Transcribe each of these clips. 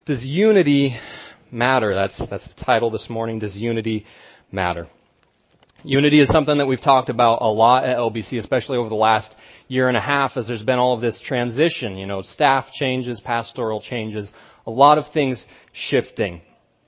Does unity matter? That's the title this morning. Does unity matter? Unity is something that we've talked about a lot at LBC, especially over the last year and a half as there's been all of this transition, staff changes, pastoral changes, a lot of things shifting.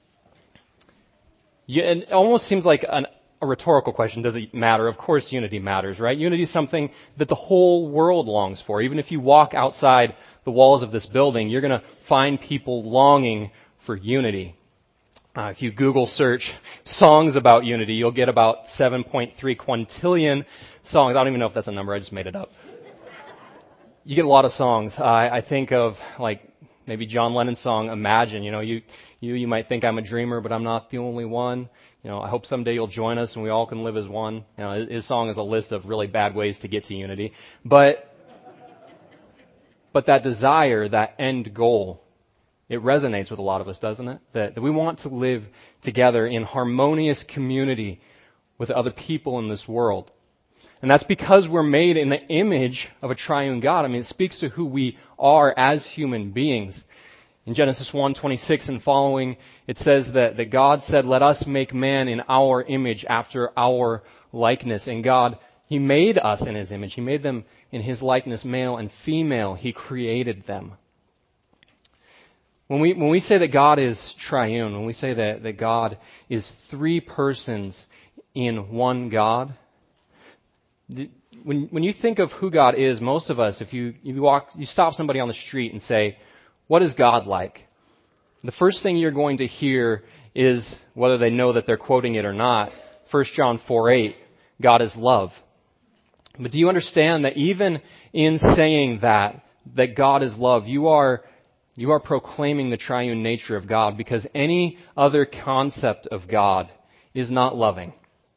And it almost seems like a rhetorical question. Does it matter? Of course unity matters, right? Unity is something that the whole world longs for. Even if you walk outside the walls of this building, you're going to find people longing for unity. If you Google search songs about unity, you'll get about 7.3 quintillion songs. I don't even know if that's a number. I just made it up. You get a lot of songs. I think of maybe John Lennon's song, Imagine. You might think I'm a dreamer, but I'm not the only one. I hope someday you'll join us and we all can live as one. His song is a list of really bad ways to get to unity. But that desire, that end goal, it resonates with a lot of us, doesn't it? That we want to live together in harmonious community with other people in this world. And that's because we're made in the image of a triune God. I mean, it speaks to who we are as human beings. In Genesis 1:26 and following, it says that God said, "Let us make man in our image after our likeness." And God, He made us in His image. He made them in His likeness, male and female. He created them. When we say that God is triune, when we say that God is three persons in one God, when you think of who God is, most of us, if you stop somebody on the street and say, "What is God like?" The first thing you're going to hear is, whether they know that they're quoting it or not, 1 John 4:8, God is love. But do you understand that even in saying that God is love, you are proclaiming the triune nature of God, because any other concept of God is not loving.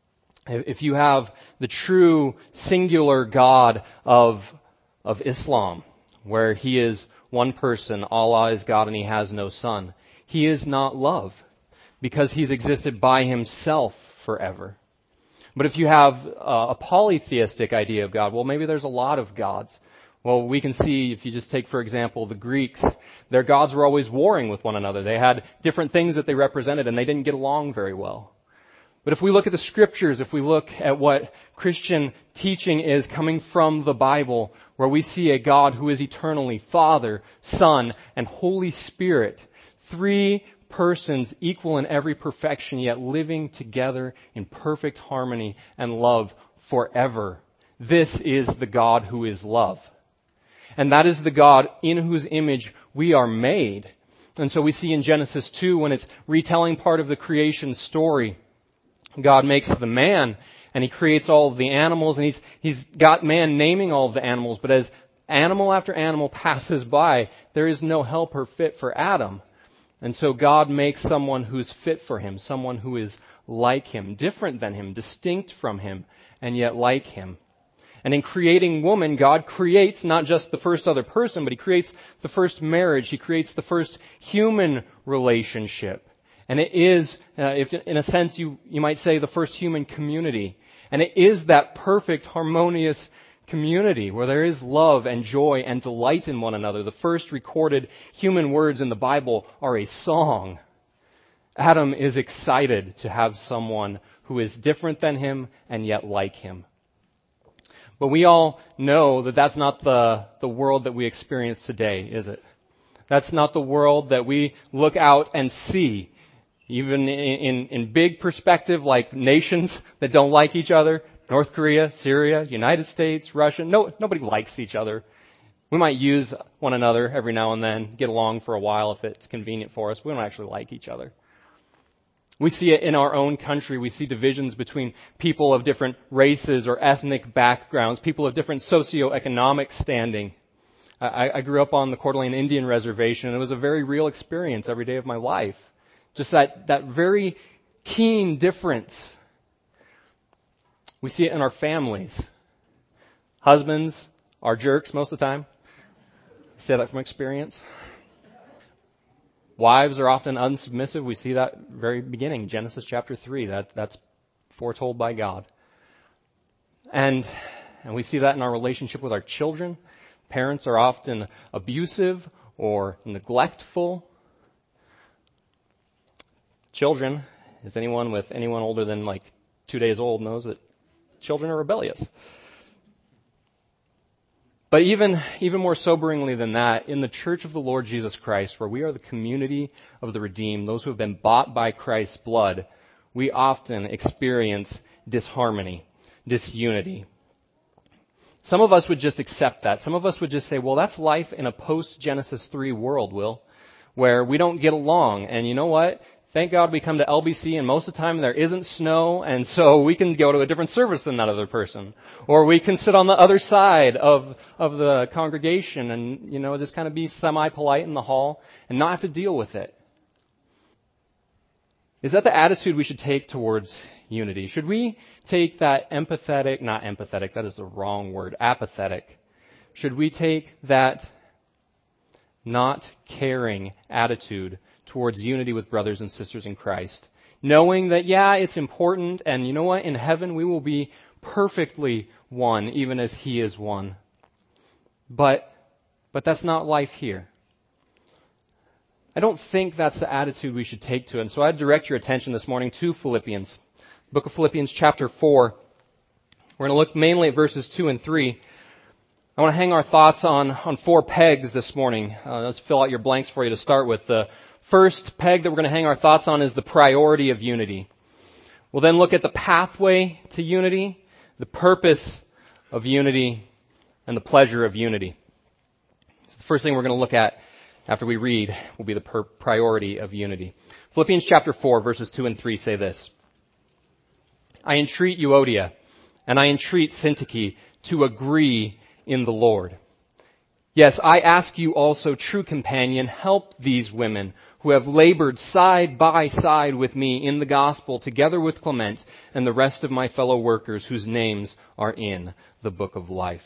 If you have the true singular God of Islam, where He is one person, Allah is God and He has no son, He is not love, because He's existed by Himself forever. But if you have a polytheistic idea of God, well, maybe there's a lot of gods. Well, we can see, if you just take, for example, the Greeks, their gods were always warring with one another. They had different things that they represented, and they didn't get along very well. But if we look at the Scriptures, if we look at what Christian teaching is coming from the Bible, where we see a God who is eternally Father, Son, and Holy Spirit, three persons equal in every perfection, yet living together in perfect harmony and love forever. This is the God who is love. And that is the God in whose image we are made. And so we see in Genesis 2, when it's retelling part of the creation story, God makes the man, and He creates all of the animals, and He's got man naming all of the animals. But as animal after animal passes by, there is no helper fit for Adam. And so God makes someone who's fit for him, someone who is like him, different than him, distinct from him, and yet like him. And in creating woman, God creates not just the first other person, but He creates the first marriage. He creates the first human relationship. And it is, if in a sense you might say, the first human community. And it is that perfect, harmonious community where there is love and joy and delight in one another. The first recorded human words in the Bible are a song. Adam is excited to have someone who is different than him and yet like him. But we all know that that's not the world that we experience today, is it? That's not the world that we look out and see. Even in big perspective, like nations that don't like each other, North Korea, Syria, United States, Russia, nobody likes each other. We might use one another every now and then, get along for a while if it's convenient for us. We don't actually like each other. We see it in our own country. We see divisions between people of different races or ethnic backgrounds, people of different socioeconomic standing. I grew up on the Coeur d'Alene Indian Reservation, and it was a very real experience every day of my life. Just that very keen difference. We see it in our families. Husbands are jerks most of the time. I say that from experience. Wives are often unsubmissive. We see that very beginning, Genesis chapter 3. That's foretold by God. And we see that in our relationship with our children. Parents are often abusive or neglectful. children, as anyone older than like 2 days old knows that children are rebellious. But even more soberingly than that, in the church of the Lord Jesus Christ, where we are the community of the redeemed, those who have been bought by Christ's blood, we often experience disharmony, disunity. Some of us would just accept that. Some of us would just say, well, that's life in a post-Genesis 3 world, where we don't get along. And you know what? Thank God we come to LBC, and most of the time there isn't snow, and so we can go to a different service than that other person. Or we can sit on the other side of the congregation and, just kind of be semi-polite in the hall and not have to deal with it. Is that the attitude we should take towards unity? Should we take that that is the wrong word, apathetic. Should we take that not caring attitude towards unity with brothers and sisters in Christ, knowing that, it's important, and you know what? In heaven we will be perfectly one, even as He is one. But that's not life here. I don't think that's the attitude we should take to it. And so I'd direct your attention this morning to Philippians. Book of Philippians chapter 4. We're going to look mainly at verses 2 and 3. I want to hang our thoughts on 4 pegs this morning. Let's fill out your blanks for you to start with. The first peg that we're going to hang our thoughts on is the priority of unity. We'll then look at the pathway to unity, the purpose of unity, and the pleasure of unity. So the first thing we're going to look at after we read will be the priority of unity. Philippians chapter 4, verses 2 and 3 say this: I entreat Euodia, and I entreat Syntyche to agree in the Lord. Yes, I ask you also, true companion, help these women who have labored side by side with me in the gospel, together with Clement and the rest of my fellow workers whose names are in the book of life.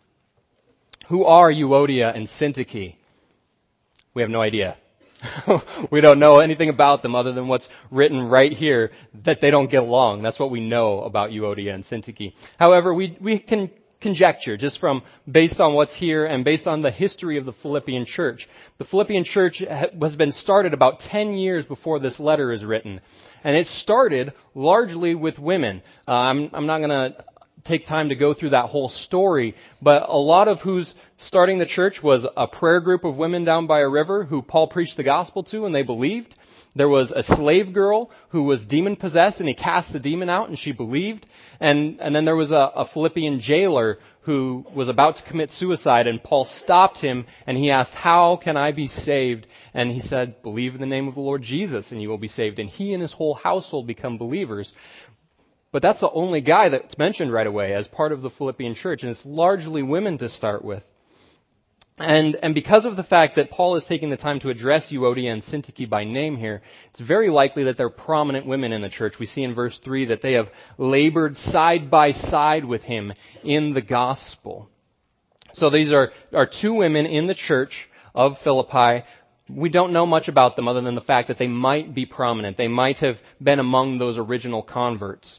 Who are Euodia and Syntyche? We have no idea. We don't know anything about them other than what's written right here, that they don't get along. That's what we know about Euodia and Syntyche. However, we can conjecture just based on what's here and based on the history of the Philippian church. The Philippian church has been started about 10 years before this letter is written. And it started largely with women. I'm not going to take time to go through that whole story, but a lot of who's starting the church was a prayer group of women down by a river who Paul preached the gospel to, and they believed. There was a slave girl who was demon-possessed, and he cast the demon out, and she believed. And then there was a Philippian jailer who was about to commit suicide, and Paul stopped him, and he asked, how can I be saved? And he said, believe in the name of the Lord Jesus, and you will be saved. And he and his whole household become believers. But that's the only guy that's mentioned right away as part of the Philippian church, and it's largely women to start with. And because of the fact that Paul is taking the time to address Euodia and Syntyche by name here, it's very likely that they're prominent women in the church. We see in verse 3 that they have labored side by side with him in the gospel. So these are 2 women in the church of Philippi. We don't know much about them other than the fact that they might be prominent. They might have been among those original converts.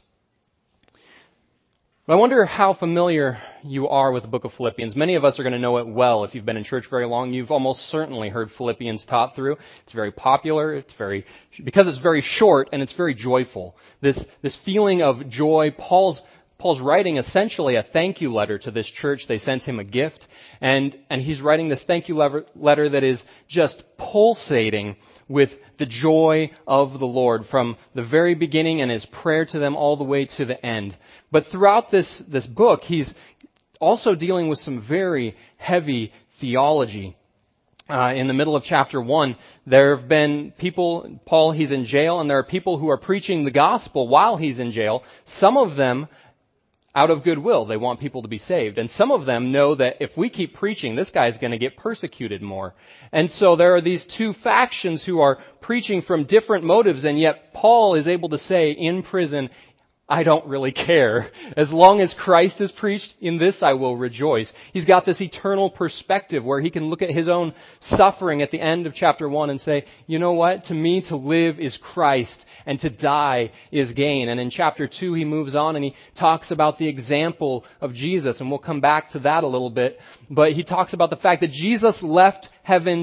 But I wonder how familiar you are with the book of Philippians. Many of us are going to know it well. If you've been in church very long, you've almost certainly heard Philippians taught through. It's very popular. Because it's very short and it's very joyful. This feeling of joy. Paul's writing essentially a thank you letter to this church. They sent him a gift, and he's writing this thank you letter that is just pulsating with the joy of the Lord from the very beginning and his prayer to them all the way to the end. But throughout this book, he's also dealing with some very heavy theology. In the middle of chapter 1, there have been people, Paul, he's in jail, and there are people who are preaching the gospel while he's in jail. Some of them out of goodwill. They want people to be saved. And some of them know that if we keep preaching, this guy's going to get persecuted more. And so there are these 2 factions who are preaching from different motives, and yet Paul is able to say in prison, I don't really care. As long as Christ is preached, in this I will rejoice. He's got this eternal perspective where he can look at his own suffering at the end of chapter 1 and say, you know what? To me, to live is Christ, and to die is gain. And in chapter 2, he moves on and he talks about the example of Jesus, and we'll come back to that a little bit. But he talks about the fact that Jesus left heaven's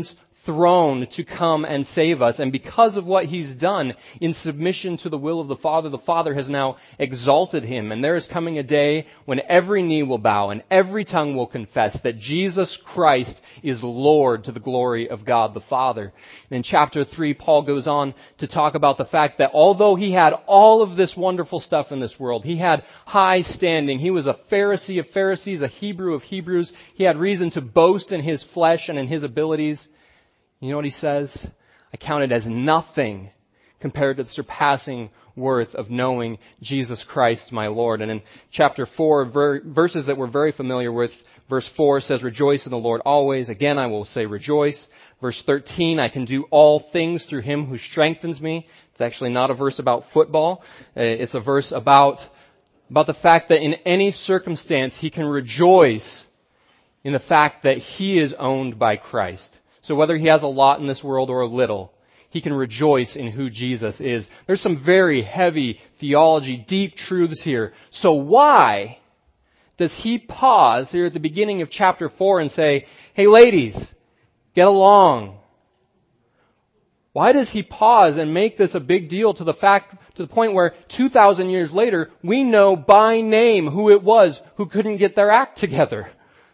throne to come and save us. And because of what He's done in submission to the will of the Father has now exalted Him. And there is coming a day when every knee will bow and every tongue will confess that Jesus Christ is Lord, to the glory of God the Father. And in chapter 3, Paul goes on to talk about the fact that although he had all of this wonderful stuff in this world, he had high standing, he was a Pharisee of Pharisees, a Hebrew of Hebrews, he had reason to boast in his flesh and in his abilities. You know what he says? I count it as nothing compared to the surpassing worth of knowing Jesus Christ my Lord. And in chapter 4, verses that we're very familiar with, verse 4 says, rejoice in the Lord always. Again, I will say rejoice. Verse 13, I can do all things through Him who strengthens me. It's actually not a verse about football. It's a verse about the fact that in any circumstance he can rejoice in the fact that he is owned by Christ. So whether he has a lot in this world or a little, he can rejoice in who Jesus is. There's some very heavy theology, deep truths here. So why does he pause here at the beginning of chapter 4 and say, hey ladies, get along? Why does he pause and make this a big deal to the point where 2,000 years later, we know by name who it was who couldn't get their act together?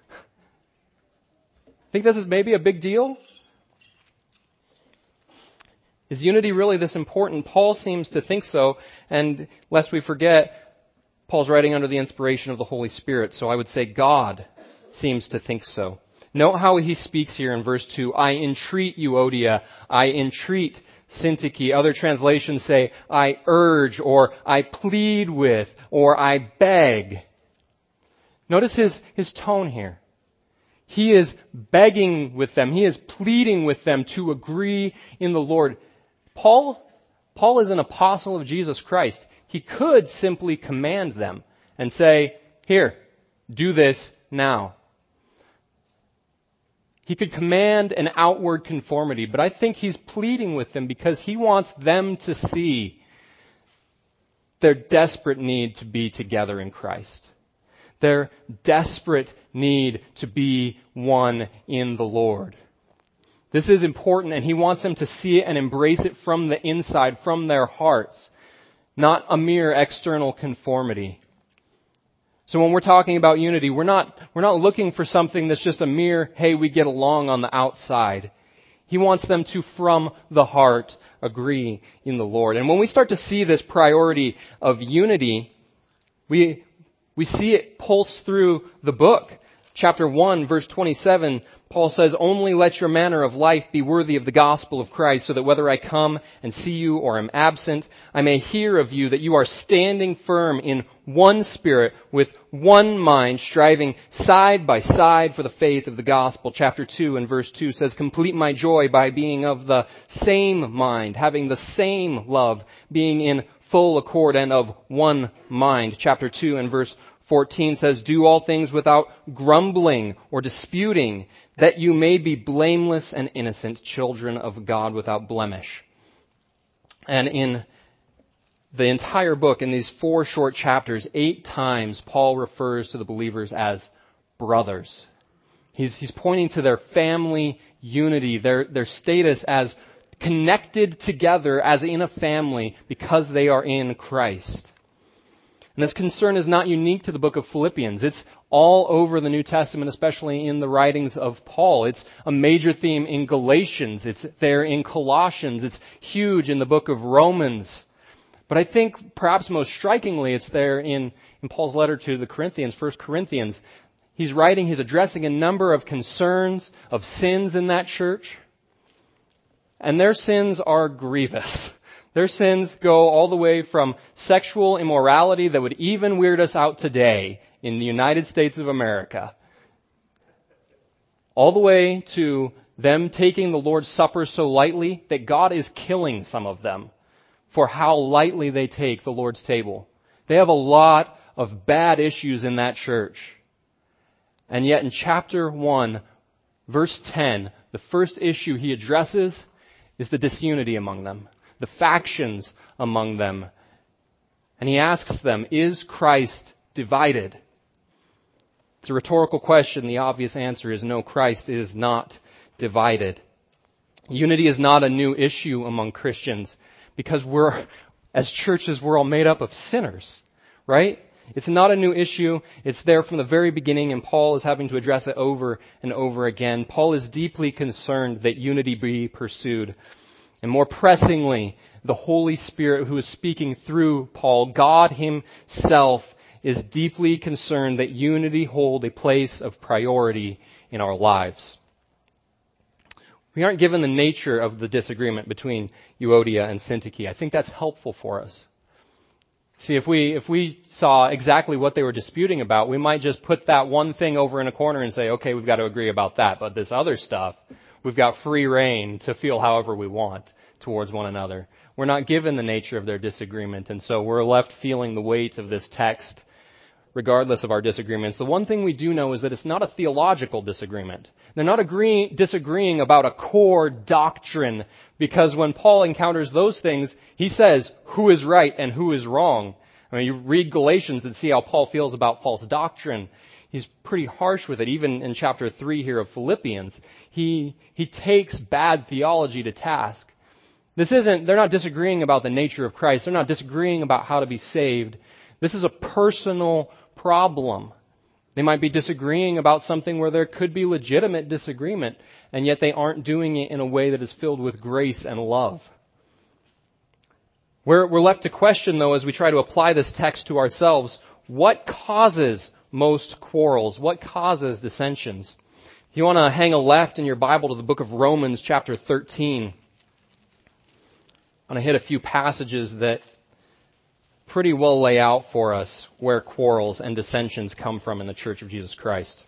Think this is maybe a big deal? Is unity really this important? Paul seems to think so, and lest we forget, Paul's writing under the inspiration of the Holy Spirit, so I would say God seems to think so. Note how he speaks here in verse 2. I entreat Euodia, I entreat Syntyche. Other translations say, I urge, or I plead with, or I beg. Notice his tone here. He is begging with them. He is pleading with them to agree in the Lord. Paul is an apostle of Jesus Christ. He could simply command them and say, here, do this now. He could command an outward conformity, but I think he's pleading with them because he wants them to see their desperate need to be together in Christ. Their desperate need to be one in the Lord. This is important, and he wants them to see it and embrace it from the inside, from their hearts, not a mere external conformity. So when we're talking about unity, we're not looking for something that's just a mere, hey, we get along on the outside. He wants them to, from the heart, agree in the Lord. And when we start to see this priority of unity, we see it pulse through the book. Chapter 1, verse 27, Paul says, only let your manner of life be worthy of the gospel of Christ, so that whether I come and see you or am absent, I may hear of you that you are standing firm in one spirit, with one mind, striving side by side for the faith of the gospel. Chapter 2 and verse 2 says, complete my joy by being of the same mind, having the same love, being in full accord and of one mind. Chapter 2 and verse 14 says, do all things without grumbling or disputing, that you may be blameless and innocent, children of God without blemish. And in the entire book, in these 4 short chapters, 8 times Paul refers to the believers as brothers. He's pointing to their family unity, their status as connected together as in a family because they are in Christ. And this concern is not unique to the book of Philippians. It's all over the New Testament, especially in the writings of Paul. It's a major theme in Galatians. It's there in Colossians. It's huge in the book of Romans. But I think perhaps most strikingly it's there in Paul's letter to the Corinthians, 1 Corinthians. He's addressing a number of concerns, of sins in that church. And their sins are grievous. Their sins go all the way from sexual immorality that would even weird us out today in the United States of America, all the way to them taking the Lord's Supper so lightly that God is killing some of them for how lightly they take the Lord's table. They have a lot of bad issues in that church. And yet in chapter 1, verse 10, the first issue he addresses is the disunity among them, the factions among them. And he asks them, is Christ divided? It's a rhetorical question. The obvious answer is no, Christ is not divided. Unity is not a new issue among Christians because as churches, we're all made up of sinners, right? It's not a new issue. It's there from the very beginning, and Paul is having to address it over and over again. Paul is deeply concerned that unity be pursued. And more pressingly, the Holy Spirit who is speaking through Paul, God himself, is deeply concerned that unity hold a place of priority in our lives. We aren't given the nature of the disagreement between Euodia and Syntyche. I think that's helpful for us. See, if we saw exactly what they were disputing about, we might just put that one thing over in a corner and say, okay, we've got to agree about that. But this other stuff, we've got free reign to feel however we want towards one another. We're not given the nature of their disagreement, and so we're left feeling the weight of this text regardless of our disagreements. The one thing we do know is that it's not a theological disagreement. They're not disagreeing about a core doctrine, because when Paul encounters those things, he says who is right and who is wrong. I mean, you read Galatians and see how Paul feels about false doctrine. He's pretty harsh with it. Even in chapter 3 here of Philippians, he takes bad theology to task. They're not disagreeing about the nature of Christ. They're not disagreeing about how to be saved. This is a personal problem. They might be disagreeing about something where there could be legitimate disagreement, and yet they aren't doing it in a way that is filled with grace and love. We're left to question, though, as we try to apply this text to ourselves, what causes most quarrels? What causes dissensions? If you want to hang a left in your Bible to the book of Romans, chapter 13, I'm going to hit a few passages that pretty well lay out for us where quarrels and dissensions come from in the Church of Jesus Christ.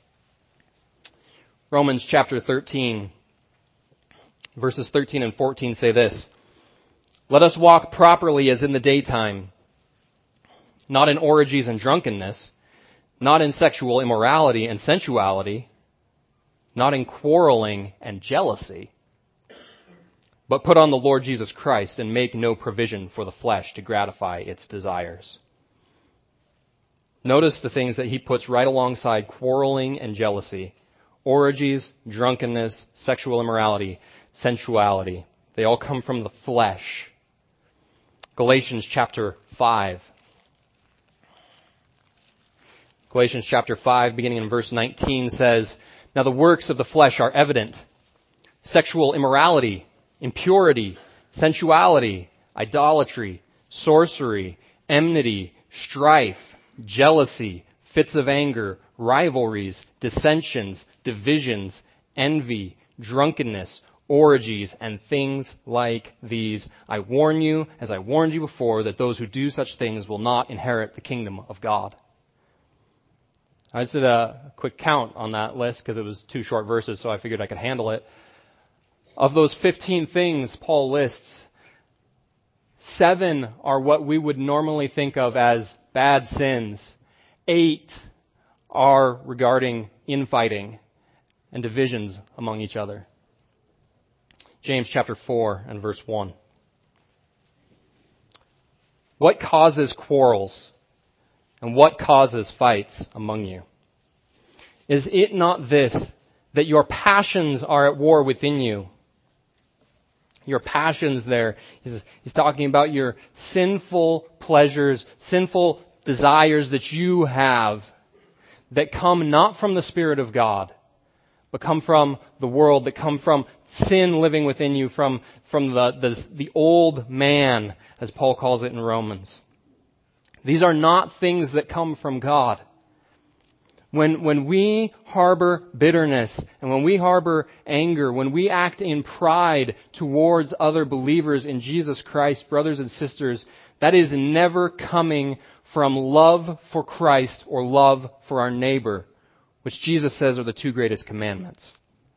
Romans chapter 13, verses 13 and 14 say this: "Let us walk properly as in the daytime, not in orgies and drunkenness, not in sexual immorality and sensuality, not in quarreling and jealousy, but put on the Lord Jesus Christ and make no provision for the flesh to gratify its desires." Notice the things that he puts right alongside quarreling and jealousy: orgies, drunkenness, sexual immorality, sensuality. They all come from the flesh. Galatians chapter 5. Galatians chapter 5, beginning in verse 19, says, "Now the works of the flesh are evident: sexual immorality, impurity, sensuality, idolatry, sorcery, enmity, strife, jealousy, fits of anger, rivalries, dissensions, divisions, envy, drunkenness, orgies, and things like these. I warn you, as I warned you before, that those who do such things will not inherit the kingdom of God." I just did a quick count on that list because it was 2 short verses, so I figured I could handle it. Of those 15 things Paul lists, 7 are what we would normally think of as bad sins. 8 are regarding infighting and divisions among each other. James chapter 4 and verse 1. "What causes quarrels and what causes fights among you? Is it not this, that your passions are at war within you?" Your passions there, he's talking about your sinful pleasures, sinful desires that you have that come not from the Spirit of God, but come from the world, that come from sin living within you, from the old man, as Paul calls it in Romans. These are not things that come from God. When we harbor bitterness and when we harbor anger, when we act in pride towards other believers in Jesus Christ, brothers and sisters, that is never coming from love for Christ or love for our neighbor, which Jesus says are the 2 greatest commandments.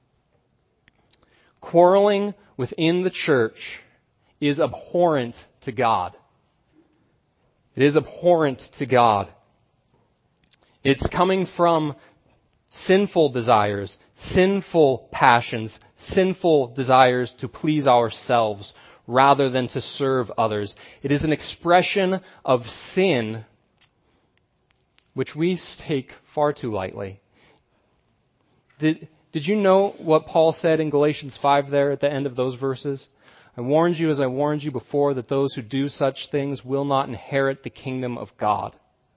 Quarreling within the church is abhorrent to God. It is abhorrent to God. It's coming from sinful desires, sinful passions, sinful desires to please ourselves rather than to serve others. It is an expression of sin which we take far too lightly. Did you know what Paul said in Galatians 5 there at the end of those verses? I warned you as I warned you before that those who do such things will not inherit the kingdom of God.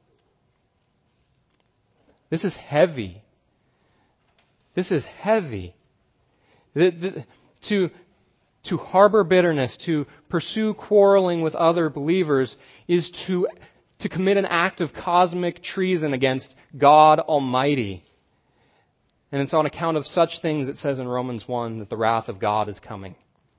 This is heavy. This is heavy. To harbor bitterness, to pursue quarreling with other believers is to commit an act of cosmic treason against God Almighty. And it's on account of such things, it says in Romans 1, that the wrath of God is coming.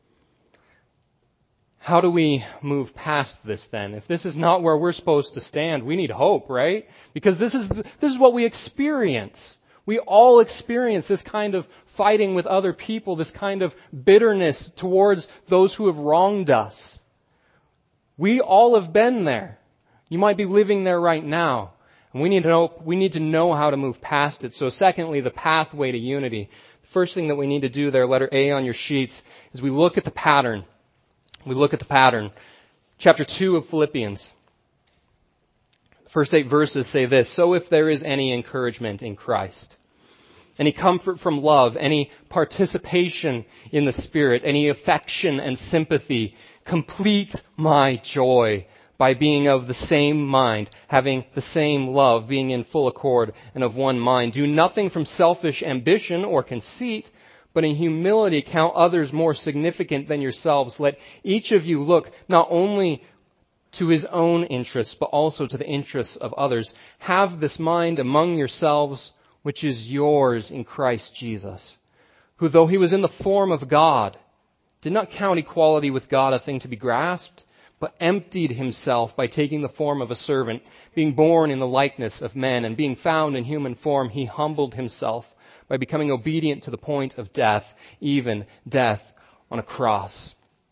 How do we move past this then? If this is not where we're supposed to stand, we need hope, right? Because this is what we experience. We all experience this kind of fighting with other people, this kind of bitterness towards those who have wronged us. We all have been there. You might be living there right now. And we need to know how to move past it. So secondly, the pathway to unity. The first thing that we need to do there, letter A on your sheets, is we look at the pattern. We look at the pattern. Chapter 2 of Philippians. The first 8 verses say this: So if there is any encouragement in Christ, any comfort from love, any participation in the Spirit, any affection and sympathy, complete my joy by being of the same mind, having the same love, being in full accord and of one mind. Do nothing from selfish ambition or conceit, but in humility count others more significant than yourselves. Let each of you look not only to his own interests, but also to the interests of others. Have this mind among yourselves, which is yours in Christ Jesus, who, though he was in the form of God, did not count equality with God a thing to be grasped, but emptied himself by taking the form of a servant, being born in the likeness of men, and being found in human form, he humbled himself by becoming obedient to the point of death, even death on a cross.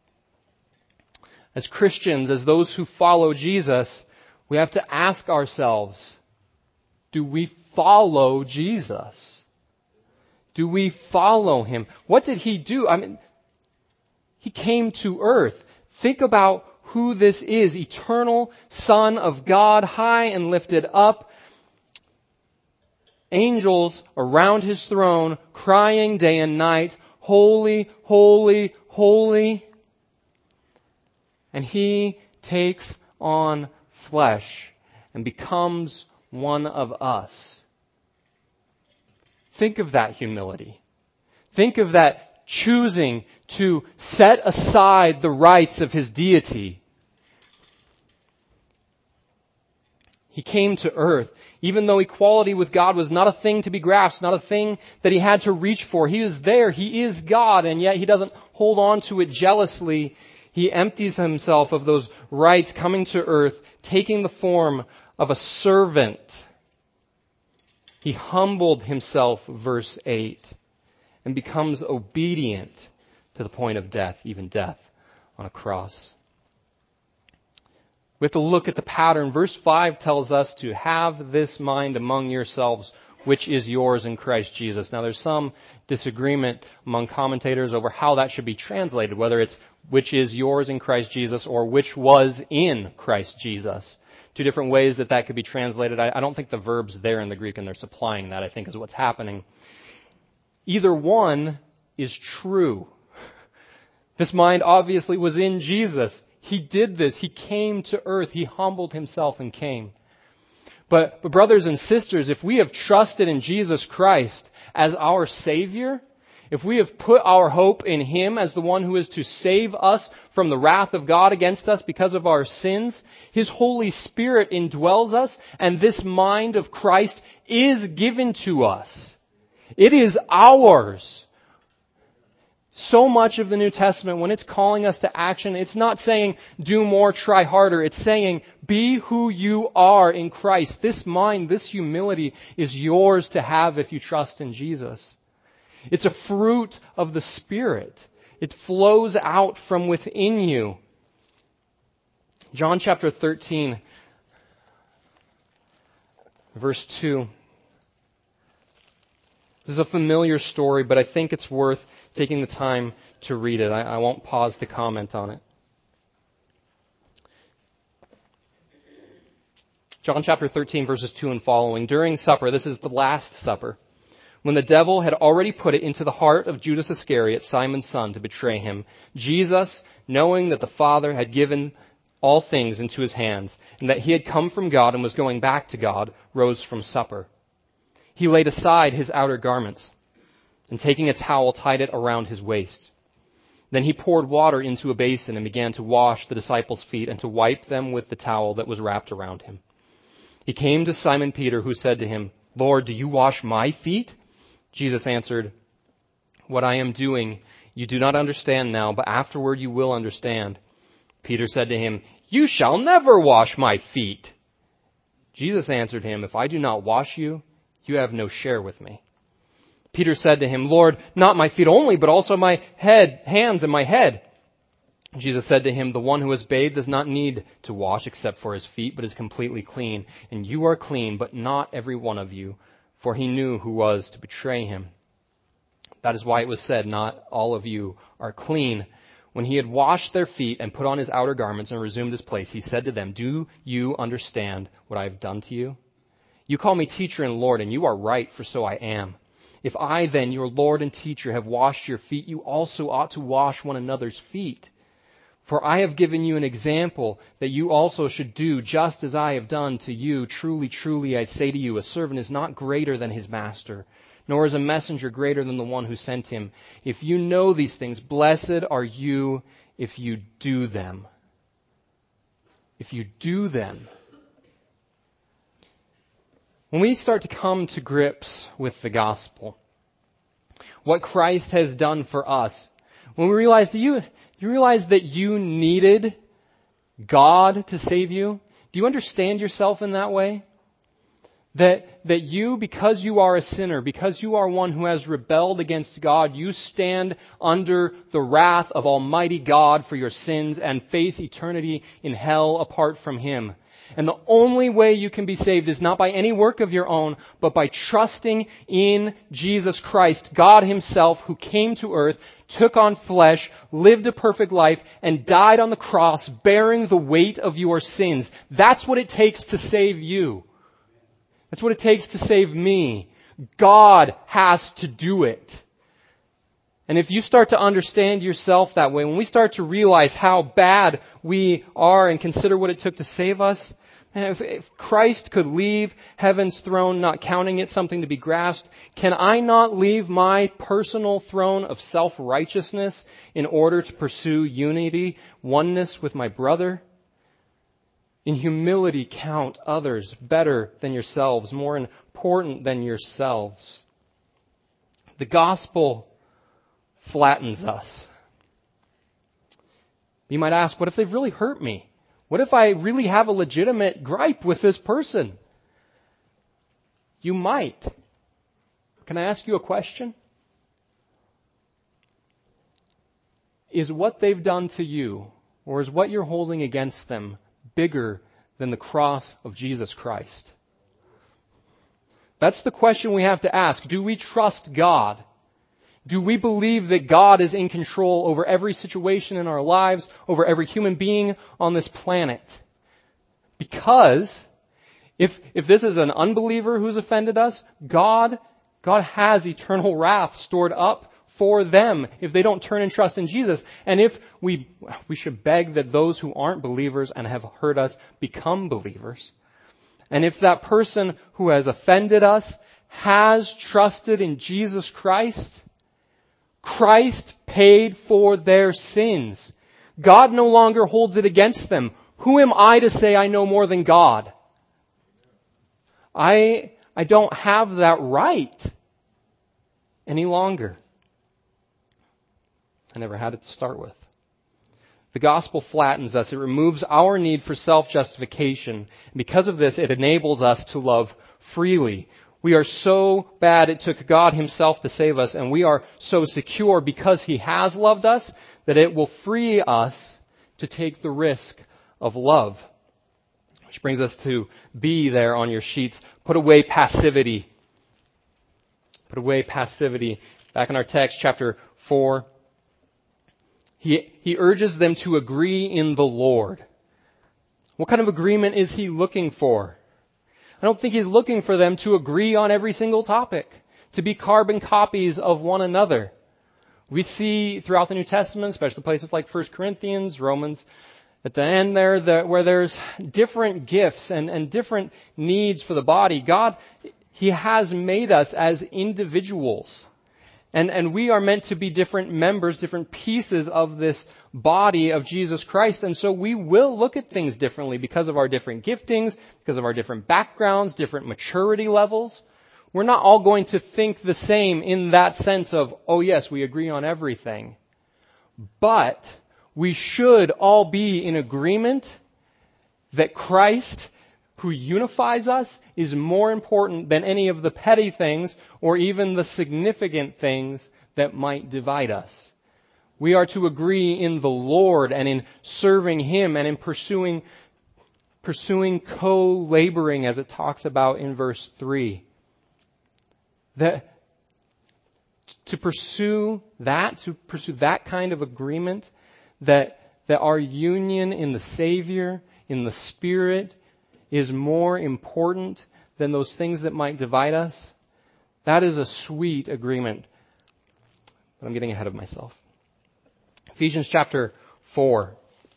As Christians, as those who follow Jesus, we have to ask ourselves, do we follow Jesus? Do we follow him? What did he do? He came to earth. Think about who this is. Eternal Son of God, high and lifted up. Angels around his throne, crying day and night, holy, holy, holy. And he takes on flesh and becomes one of us. Think of that humility. Think of that choosing to set aside the rights of his deity. He came to earth. Even though equality with God was not a thing to be grasped, not a thing that he had to reach for. He is there. He is God, and yet he doesn't hold on to it jealously. He empties himself of those rights, coming to earth, taking the form of a servant. He humbled himself, verse 8, and becomes obedient to the point of death, even death on a cross. We have to look at the pattern. Verse 5 tells us to have this mind among yourselves, which is yours in Christ Jesus. Now, there's some disagreement among commentators over how that should be translated, whether it's which is yours in Christ Jesus or which was in Christ Jesus. Two different ways that could be translated. I don't think the verb's there in the Greek, and they're supplying that, I think, is what's happening. Either one is true. This mind obviously was in Jesus. He did this. He came to earth. He humbled himself and came. But brothers and sisters, if we have trusted in Jesus Christ as our Savior, if we have put our hope in him as the one who is to save us from the wrath of God against us because of our sins, his Holy Spirit indwells us, and this mind of Christ is given to us. It is ours. So much of the New Testament, when it's calling us to action, it's not saying do more, try harder. It's saying be who you are in Christ. This mind, this humility is yours to have if you trust in Jesus. It's a fruit of the Spirit. It flows out from within you. John chapter 13, verse 2. This is a familiar story, but I think it's worth taking the time to read it. I won't pause to comment on it. John chapter 13, verses 2 and following. During supper, this is the Last Supper, When the devil had already put it into the heart of Judas Iscariot, Simon's son, to betray him, Jesus, knowing that the Father had given all things into his hands, and that he had come from God and was going back to God, rose from supper. He laid aside his outer garments, and taking a towel, tied it around his waist. Then he poured water into a basin and began to wash the disciples' feet and to wipe them with the towel that was wrapped around him. He came to Simon Peter, who said to him, "Lord, do you wash my feet?" Jesus answered, "What I am doing you do not understand now, but afterward you will understand." Peter said to him, "You shall never wash my feet." Jesus answered him, "If I do not wash you, you have no share with me." Peter said to him, "Lord, not my feet only, but also my hands and my head." Jesus said to him, "The one who is bathed does not need to wash except for his feet, but is completely clean. And you are clean, but not every one of you." For he knew who was to betray him. That is why it was said, "Not all of you are clean." When he had washed their feet and put on his outer garments and resumed his place, he said to them, "Do you understand what I have done to you? You call me teacher and Lord, and you are right, for so I am. If I then, your Lord and teacher, have washed your feet, you also ought to wash one another's feet. For I have given you an example that you also should do just as I have done to you. Truly, truly, I say to you, a servant is not greater than his master, nor is a messenger greater than the one who sent him. If you know these things, blessed are you if you do them." If you do them. When we start to come to grips with the gospel, what Christ has done for us, when we realize, do you realize that you needed God to save you? Do you understand yourself in that way? That you, because you are a sinner, because you are one who has rebelled against God, you stand under the wrath of Almighty God for your sins and face eternity in hell apart from Him. And the only way you can be saved is not by any work of your own, but by trusting in Jesus Christ, God Himself, who came to earth, took on flesh, lived a perfect life, and died on the cross, bearing the weight of your sins. That's what it takes to save you. That's what it takes to save me. God has to do it. And if you start to understand yourself that way, when we start to realize how bad we are and consider what it took to save us, if Christ could leave heaven's throne, not counting it something to be grasped, can I not leave my personal throne of self-righteousness in order to pursue unity, oneness with my brother? In humility, count others better than yourselves, more important than yourselves. The gospel flattens us. You might ask, what if they've really hurt me? What if I really have a legitimate gripe with this person? You might. Can I ask you a question? Is what they've done to you, or is what you're holding against them, bigger than the cross of Jesus Christ? That's the question we have to ask. Do we trust God? Do we believe that God is in control over every situation in our lives, over every human being on this planet? Because if this is an unbeliever who's offended us, God has eternal wrath stored up for them if they don't turn and trust in Jesus. And if we should beg that those who aren't believers and have hurt us become believers. And if that person who has offended us has trusted in Jesus Christ, Christ paid for their sins. God no longer holds it against them. Who am I to say I know more than God? I don't have that right any longer. I never had it to start with. The gospel flattens us. It removes our need for self-justification. And because of this, it enables us to love freely. We are so bad it took God Himself to save us, and we are so secure because He has loved us that it will free us to take the risk of love. Which brings us to B there on your sheets. Put away passivity. Put away passivity. Back in our text, chapter 4. He urges them to agree in the Lord. What kind of agreement is He looking for? I don't think He's looking for them to agree on every single topic, to be carbon copies of one another. We see throughout the New Testament, especially places like 1 Corinthians, Romans, at the end there, where there's different gifts and different needs for the body. God, He has made us as individuals. And we are meant to be different members, different pieces of this body of Jesus Christ. And so we will look at things differently because of our different giftings, because of our different backgrounds, different maturity levels. We're not all going to think the same in that sense of, oh yes, we agree on everything. But we should all be in agreement that Christ, who unifies us, is more important than any of the petty things or even the significant things that might divide us. We are to agree in the Lord and in serving Him and in pursuing co-laboring, as it talks about in verse 3. That to pursue that kind of agreement, that our union in the Savior, in the Spirit, is more important than those things that might divide us, that is a sweet agreement. But I'm getting ahead of myself. Ephesians chapter 4.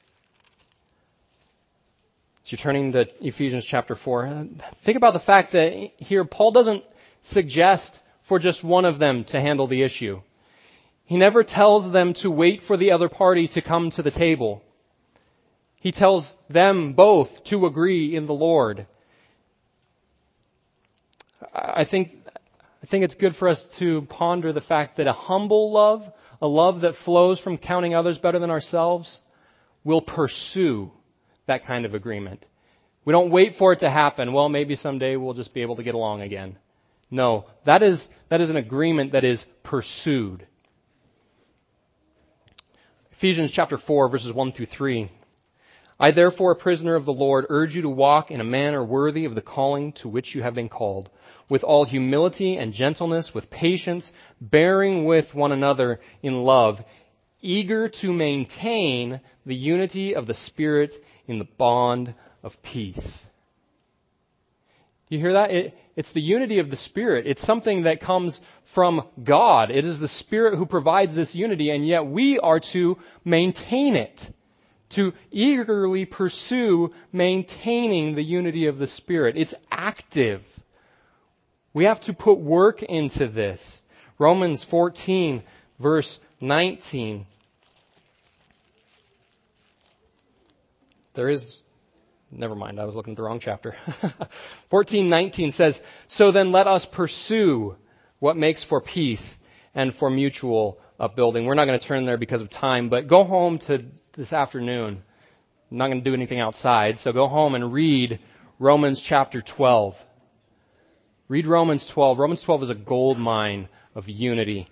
So you're turning to Ephesians chapter 4. Think about the fact that here Paul doesn't suggest for just one of them to handle the issue. He never tells them to wait for the other party to come to the table. He tells them both to agree in the Lord. I think it's good for us to ponder the fact that a humble love, a love that flows from counting others better than ourselves, will pursue that kind of agreement. We don't wait for it to happen. Well, maybe someday we'll just be able to get along again. No, that is an agreement that is pursued. Ephesians chapter 4, verses 1 through 3. I, therefore, a prisoner of the Lord, urge you to walk in a manner worthy of the calling to which you have been called, with all humility and gentleness, with patience, bearing with one another in love, eager to maintain the unity of the Spirit in the bond of peace. You hear that? It's the unity of the Spirit. It's something that comes from God. It is the Spirit who provides this unity, and yet we are to maintain it, to eagerly pursue maintaining the unity of the Spirit. It's active. We have to put work into this. Romans 14, verse 19. Never mind, I was looking at the wrong chapter. 14:19 says, so then let us pursue what makes for peace and for mutual upbuilding. We're not going to turn there because of time, but go home to this afternoon. I'm not going to do anything outside, so go home and read Romans chapter 12. Read Romans 12. Romans 12 is a gold mine of unity.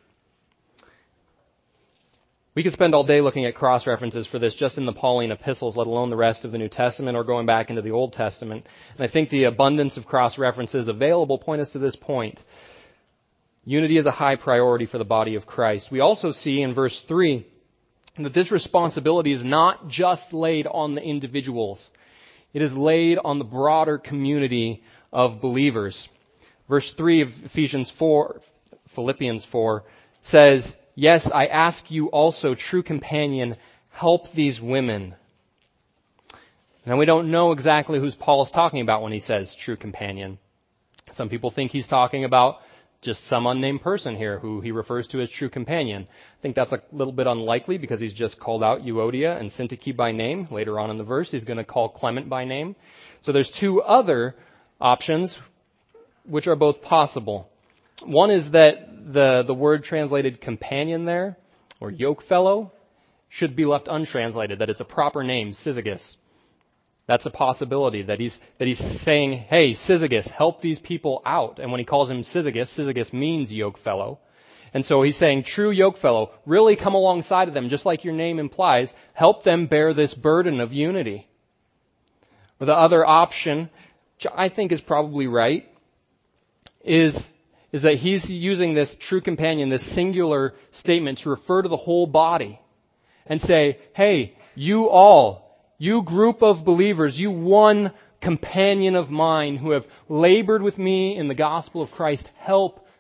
We could spend all day looking at cross-references for this just in the Pauline epistles, let alone the rest of the New Testament or going back into the Old Testament. And I think the abundance of cross-references available point us to this point. Unity is a high priority for the body of Christ. We also see in verse 3 that this responsibility is not just laid on the individuals. It is laid on the broader community of believers. Verse 3 of Philippians 4 says, yes, I ask you also, true companion, help these women. Now we don't know exactly who Paul is talking about when he says true companion. Some people think he's talking about just some unnamed person here who he refers to as true companion. I think that's a little bit unlikely because he's just called out Euodia and Syntyche by name. Later on in the verse, he's going to call Clement by name. So there's two other options which are both possible. One is that the word translated companion there, or yokefellow, should be left untranslated, that it's a proper name, Syzygus. That's a possibility, that he's saying, hey, Syzygus, help these people out. And when he calls him Syzygus, Syzygus means yokefellow. And so he's saying, true yokefellow, really come alongside of them, just like your name implies, help them bear this burden of unity. Or the other option, which I think is probably right, is that he's using this true companion, this singular statement to refer to the whole body and say, hey, you all, you group of believers, you one companion of mine who have labored with me in the gospel of Christ, help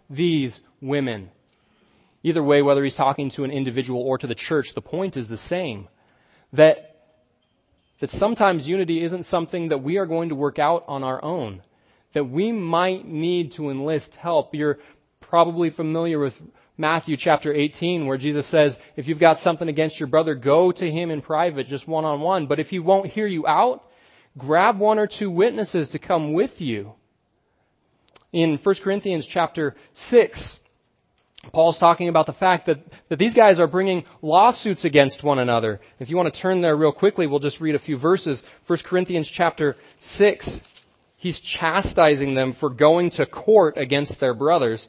these women. Either way, whether he's talking to an individual or to the church, the point is the same. That sometimes unity isn't something that we are going to work out on our own. That we might need to enlist help. You're probably familiar with Matthew chapter 18, where Jesus says, if you've got something against your brother, go to him in private, just one-on-one. But if he won't hear you out, grab one or two witnesses to come with you. In 1 Corinthians chapter 6, Paul's talking about the fact that these guys are bringing lawsuits against one another. If you want to turn there real quickly, we'll just read a few verses. 1 Corinthians chapter 6, he's chastising them for going to court against their brothers.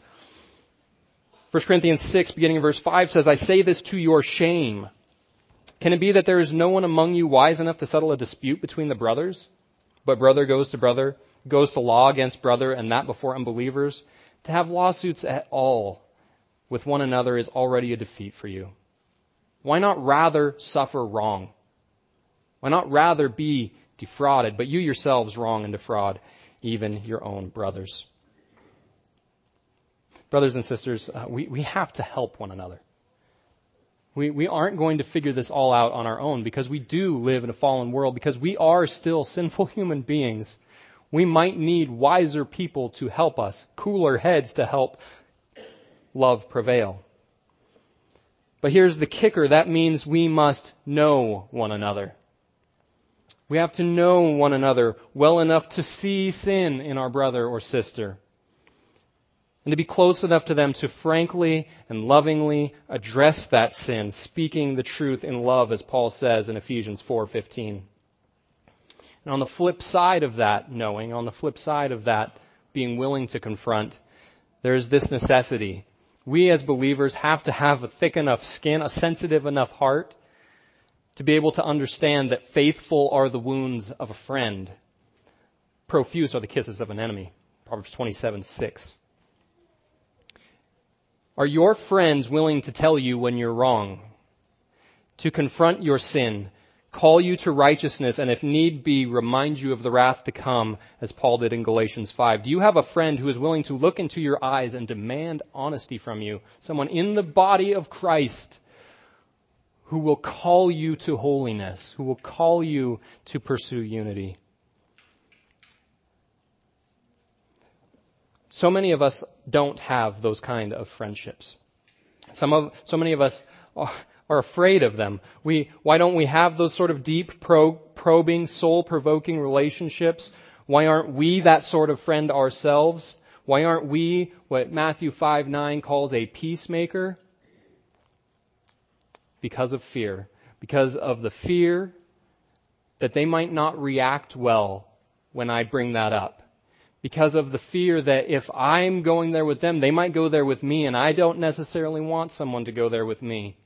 1 Corinthians 6, beginning in verse 5, says, I say this to your shame. Can it be that there is no one among you wise enough to settle a dispute between the brothers? But brother, goes to law against brother, and that before unbelievers? To have lawsuits at all with one another is already a defeat for you. Why not rather suffer wrong? Why not rather be defrauded, but you yourselves wrong and defraud even your own brothers? Brothers and sisters, we have to help one another. We aren't going to figure this all out on our own because we do live in a fallen world, because we are still sinful human beings. We might need wiser people to help us, cooler heads to help love prevail. But here's the kicker. That means we must know one another. We have to know one another well enough to see sin in our brother or sister, and to be close enough to them to frankly and lovingly address that sin, speaking the truth in love, as Paul says in Ephesians 4:15. And on the flip side of that knowing, on the flip side of that being willing to confront, there's this necessity. We as believers have to have a thick enough skin, a sensitive enough heart, to be able to understand that faithful are the wounds of a friend. Profuse are the kisses of an enemy. Proverbs 27:6. Are your friends willing to tell you when you're wrong, to confront your sin, call you to righteousness, and if need be, remind you of the wrath to come, as Paul did in Galatians 5? Do you have a friend who is willing to look into your eyes and demand honesty from you? Someone in the body of Christ who will call you to holiness, who will call you to pursue unity. So many of us don't have those kind of friendships. So many of us are afraid of them. Why don't we have those sort of deep, probing, soul-provoking relationships? Why aren't we that sort of friend ourselves? Why aren't we what Matthew 5:9 calls a peacemaker? Because of fear. Because of the fear that they might not react well when I bring that up. Because of the fear that if I'm going there with them, they might go there with me, and I don't necessarily want someone to go there with me.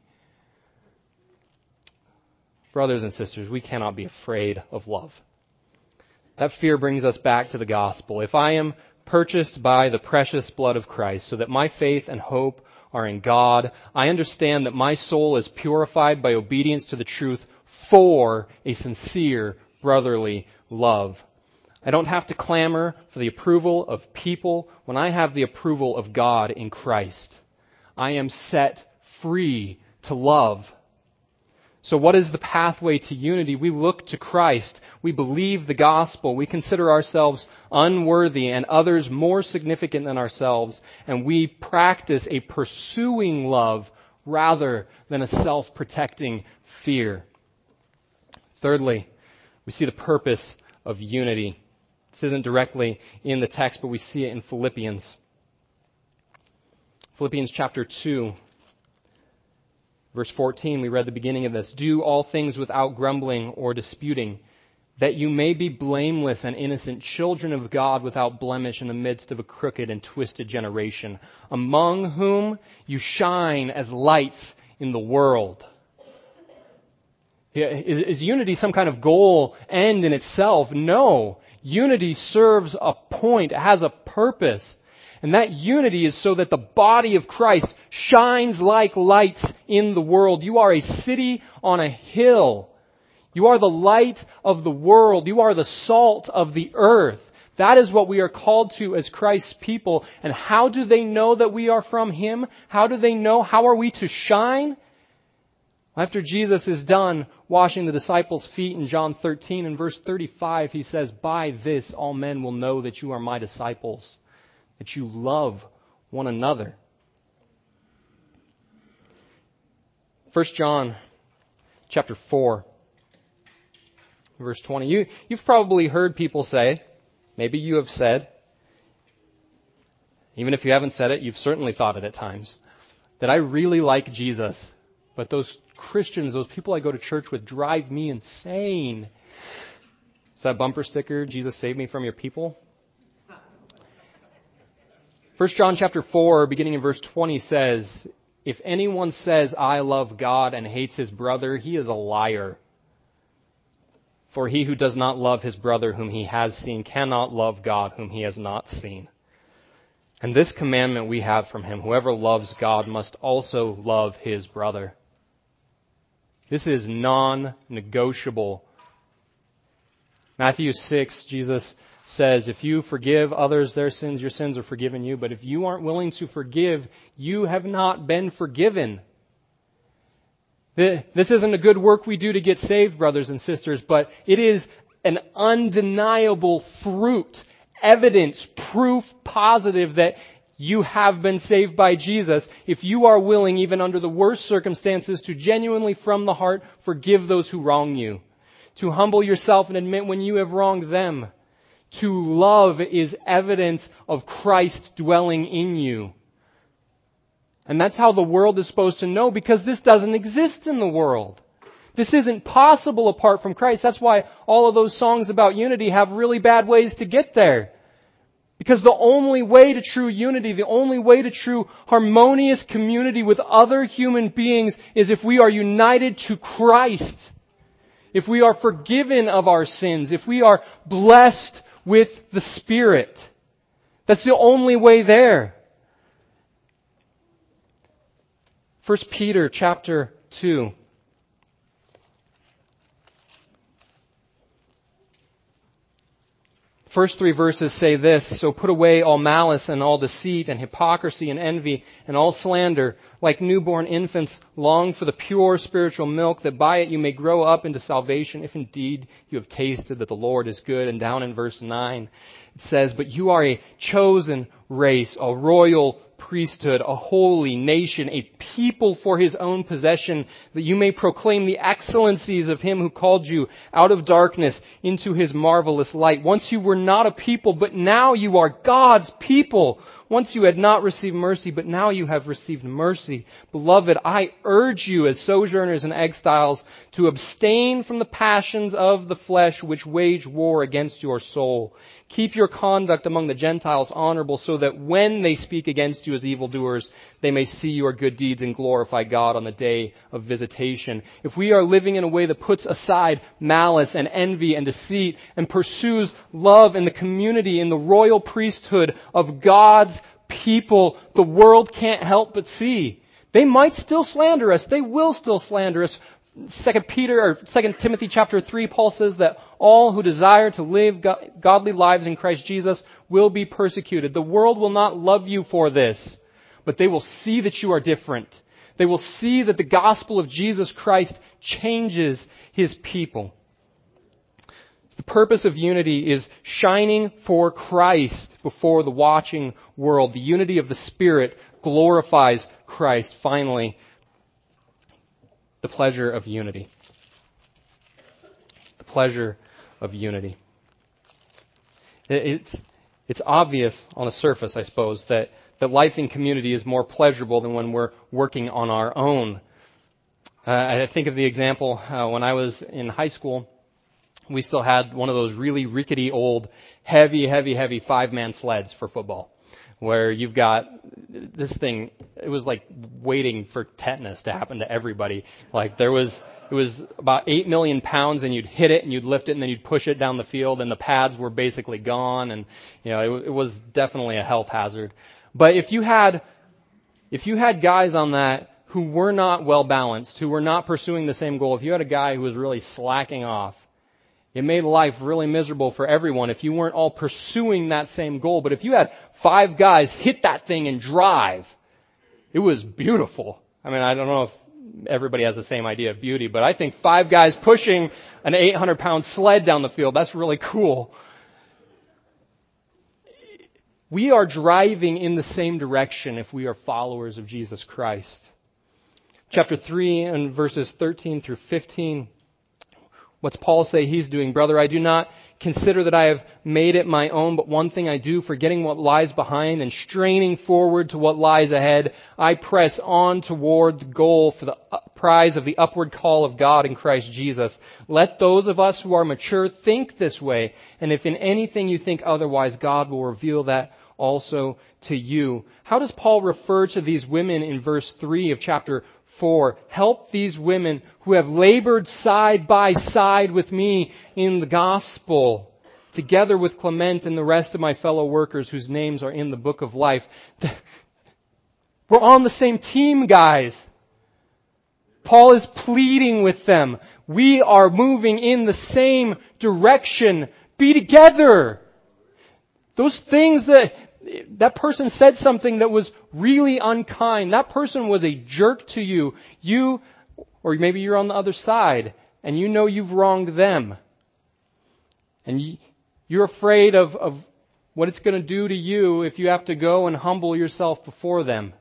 Brothers and sisters, we cannot be afraid of love. That fear brings us back to the gospel. If I am purchased by the precious blood of Christ, so that my faith and hope are in God, I understand that my soul is purified by obedience to the truth for a sincere brotherly love. I don't have to clamor for the approval of people when I have the approval of God in Christ. I am set free to love. So what is the pathway to unity? We look to Christ. We believe the gospel. We consider ourselves unworthy and others more significant than ourselves. And we practice a pursuing love rather than a self-protecting fear. Thirdly, we see the purpose of unity. This isn't directly in the text, but we see it in Philippians. Philippians chapter 2. Verse 14, we read the beginning of this. Do all things without grumbling or disputing, that you may be blameless and innocent, children of God without blemish in the midst of a crooked and twisted generation, among whom you shine as lights in the world. Is unity some kind of goal, end in itself? No. Unity serves a point. It has a purpose. And that unity is so that the body of Christ shines like lights in the world. You are a city on a hill. You are the light of the world. You are the salt of the earth. That is what we are called to as Christ's people. And how do they know that we are from Him? How do they know? How are we to shine? After Jesus is done washing the disciples' feet in John 13, in verse 35, He says, "By this all men will know that you are my disciples, that you love one another." 1 John chapter 4, verse 20. You've probably heard people say, maybe you have said, even if you haven't said it, you've certainly thought it at times, that I really like Jesus, but those Christians, those people I go to church with, drive me insane. Is that bumper sticker, "Jesus save me from your people"? 1 John chapter 4, beginning in verse 20 says, "If anyone says, 'I love God,' and hates his brother, he is a liar. For he who does not love his brother whom he has seen cannot love God whom he has not seen. And this commandment we have from Him, whoever loves God must also love his brother." This is non-negotiable. Matthew 6, Jesus says, "If you forgive others their sins, your sins are forgiven you. But if you aren't willing to forgive, you have not been forgiven." This isn't a good work we do to get saved, brothers and sisters, but it is an undeniable fruit, evidence, proof positive that you have been saved by Jesus if you are willing, even under the worst circumstances, to genuinely from the heart forgive those who wrong you. To humble yourself and admit when you have wronged them. To love is evidence of Christ dwelling in you. And that's how the world is supposed to know, because this doesn't exist in the world. This isn't possible apart from Christ. That's why all of those songs about unity have really bad ways to get there. Because the only way to true unity, the only way to true harmonious community with other human beings is if we are united to Christ. If we are forgiven of our sins. If we are blessed with the Spirit. That's the only way there. 1 Peter chapter 2. First 3 verses say this: "So put away all malice and all deceit and hypocrisy and envy and all slander. Like newborn infants, long for the pure spiritual milk, that by it you may grow up into salvation, if indeed you have tasted that the Lord is good." And down in verse 9, it says, "But you are a chosen race, a royal priesthood, a holy nation, a people for His own possession, that you may proclaim the excellencies of Him who called you out of darkness into His marvelous light. Once you were not a people, but now you are God's people. Once you had not received mercy, but now you have received mercy. Beloved, I urge you as sojourners and exiles to abstain from the passions of the flesh which wage war against your soul. Keep your conduct among the Gentiles honorable, so that when they speak against you as evildoers, they may see your good deeds and glorify God on the day of visitation." If we are living in a way that puts aside malice and envy and deceit and pursues love in the community, in the royal priesthood of God's people, the world can't help but see. They might still slander us. They will still slander us. 2 Timothy chapter 3, Paul says that all who desire to live godly lives in Christ Jesus will be persecuted. The world will not love you for this, but they will see that you are different. They will see that the gospel of Jesus Christ changes His people. The purpose of unity is shining for Christ before the watching world. The unity of the Spirit glorifies Christ. Finally, the pleasure of unity. The pleasure of unity. It's obvious on the surface, I suppose, that life in community is more pleasurable than when we're working on our own. I think of the example when I was in high school. We still had one of those really rickety old, heavy 5-man sleds for football, where you've got this thing. It was like waiting for tetanus to happen to everybody. Like it was about 8 million pounds, and you'd hit it and you'd lift it and then you'd push it down the field, and the pads were basically gone, and it was definitely a health hazard. But if you had guys on that who were not well balanced, who were not pursuing the same goal, if you had a guy who was really slacking off, It made life really miserable for everyone if you weren't all pursuing that same goal. But if you had 5 guys hit that thing and drive, it was beautiful. I mean, I don't know if everybody has the same idea of beauty, but I think 5 guys pushing an 800-pound sled down the field, that's really cool. We are driving in the same direction if we are followers of Jesus Christ. Chapter 3 and verses 13 through 15. What's Paul say he's doing? Brother, I do not consider that I have made it my own, but one thing I do, forgetting what lies behind and straining forward to what lies ahead, I press on toward the goal for the prize of the upward call of God in Christ Jesus. Let those of us who are mature think this way, and if in anything you think otherwise, God will reveal that also to you. How does Paul refer to these women in verse 3 of chapter 4? Help these women who have labored side by side with me in the gospel, together with Clement and the rest of my fellow workers whose names are in the book of life. We're on the same team, guys. Paul is pleading with them. We are moving in the same direction. Be together. Those things that person said something that was really unkind. That person was a jerk to you. Or maybe you're on the other side and you know you've wronged them. And you're afraid of what it's going to do to you if you have to go and humble yourself before them.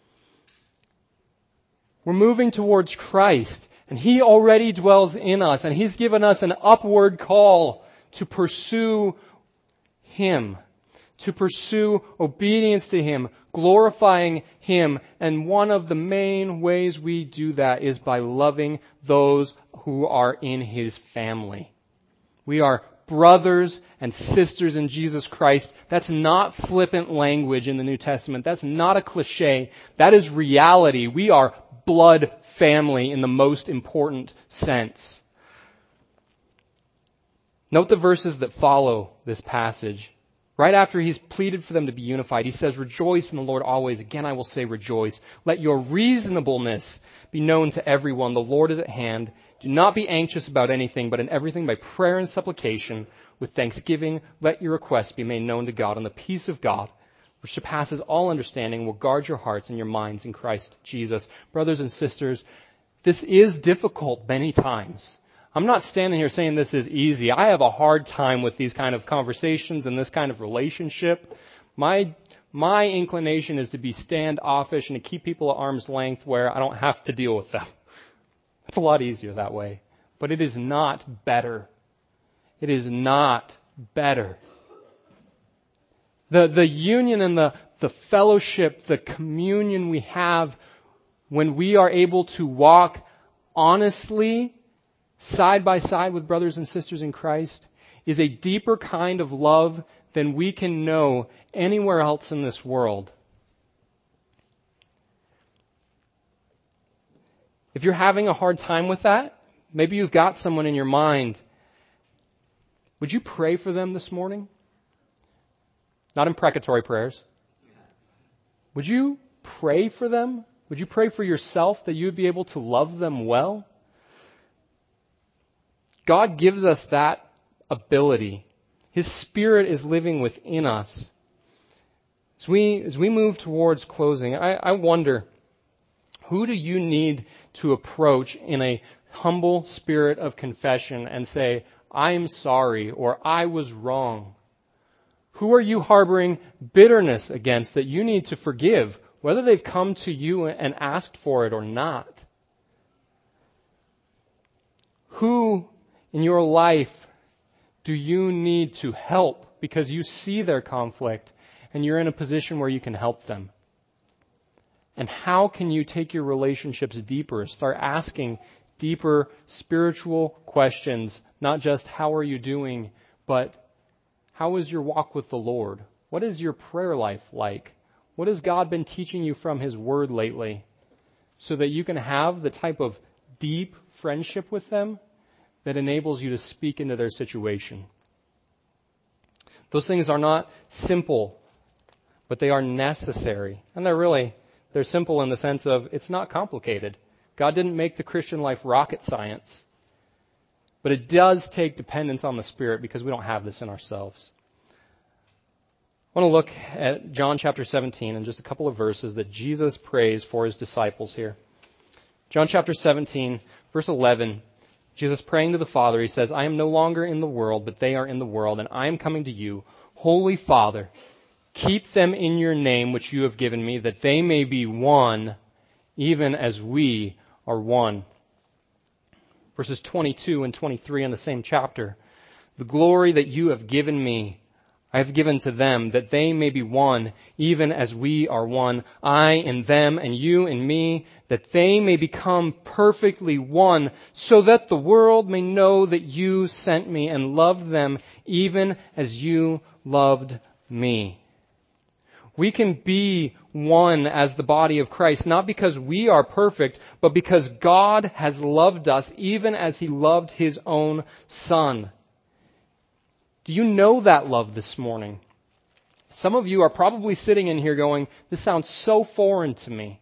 We're moving towards Christ, and He already dwells in us, and He's given us an upward call to pursue Him, to pursue obedience to Him, glorifying Him. And one of the main ways we do that is by loving those who are in His family. We are brothers and sisters in Jesus Christ. That's not flippant language in the New Testament. That's not a cliche. That is reality. We are blood family in the most important sense. Note the verses that follow this passage. Right after he's pleaded for them to be unified, he says, rejoice in the Lord always. Again, I will say rejoice. Let your reasonableness be known to everyone. The Lord is at hand. Do not be anxious about anything, but in everything by prayer and supplication, with thanksgiving, let your requests be made known to God. And the peace of God, which surpasses all understanding, will guard your hearts and your minds in Christ Jesus. Brothers and sisters, this is difficult many times. I'm not standing here saying this is easy. I have a hard time with these kind of conversations and this kind of relationship. My inclination is to be standoffish and to keep people at arm's length where I don't have to deal with them. It's a lot easier that way. But it is not better. It is not better. The union and the fellowship, the communion we have when we are able to walk honestly side by side with brothers and sisters in Christ is a deeper kind of love than we can know anywhere else in this world. If you're having a hard time with that, maybe you've got someone in your mind. Would you pray for them this morning? Not imprecatory prayers. Would you pray for them? Would you pray for yourself that you would be able to love them well? God gives us that ability. His Spirit is living within us. As we move towards closing, I wonder, who do you need to approach in a humble spirit of confession and say, I'm sorry, or I was wrong? Who are you harboring bitterness against that you need to forgive, whether they've come to you and asked for it or not? Who in your life do you need to help because you see their conflict and you're in a position where you can help them? And how can you take your relationships deeper? Start asking deeper spiritual questions, not just how are you doing, but how is your walk with the Lord? What is your prayer life like? What has God been teaching you from His Word lately? So that you can have the type of deep friendship with them that enables you to speak into their situation. Those things are not simple, but they are necessary. And they're simple in the sense of it's not complicated. God didn't make the Christian life rocket science. But it does take dependence on the Spirit because we don't have this in ourselves. I want to look at John chapter 17 and just a couple of verses that Jesus prays for his disciples here. John chapter 17, verse 11, Jesus praying to the Father, he says, I am no longer in the world, but they are in the world, and I am coming to you. Holy Father, keep them in your name which you have given me, that they may be one, even as we are one. Verses 22 and 23 in the same chapter. The glory that you have given me, I have given to them, that they may be one, even as we are one. I in them, and you in me, that they may become perfectly one, so that the world may know that you sent me and loved them, even as you loved me. We can be one as the body of Christ, not because we are perfect, but because God has loved us, even as He loved His own Son. Do you know that love this morning? Some of you are probably sitting in here going, this sounds so foreign to me.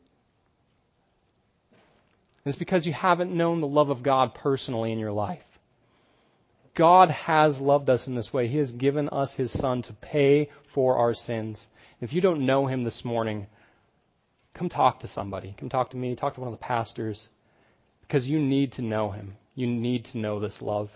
It's because you haven't known the love of God personally in your life. God has loved us in this way. He has given us His Son to pay for our sins. If you don't know Him this morning, come talk to somebody. Come talk to me. Talk to one of the pastors. Because you need to know Him. You need to know this love.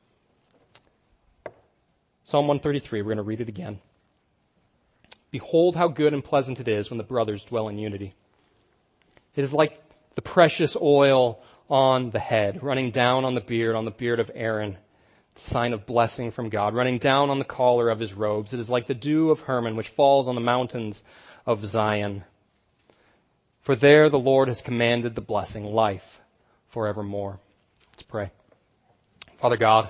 Psalm 133, we're going to read it again. Behold how good and pleasant it is when the brothers dwell in unity. It is like the precious oil on the head, running down on the beard of Aaron, sign of blessing from God, running down on the collar of his robes. It is like the dew of Hermon, which falls on the mountains of Zion. For there the Lord has commanded the blessing, life forevermore. Let's pray. Father God,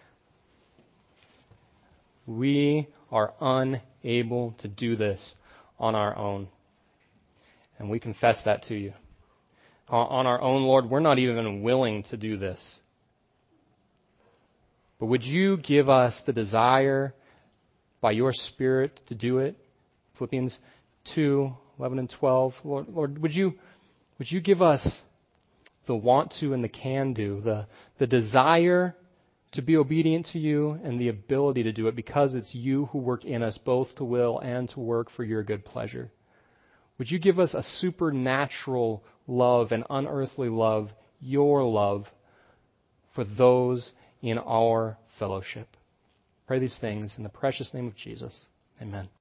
we are unable to do this on our own. And we confess that to you. On our own, Lord, we're not even willing to do this. But would you give us the desire by your Spirit to do it? Philippians 2, 11 and 12. Lord, would you give us the want to and the can do, the desire to be obedient to you and the ability to do it because it's you who work in us both to will and to work for your good pleasure. Would you give us a supernatural love, an unearthly love, your love for those in our fellowship. Pray these things in the precious name of Jesus. Amen.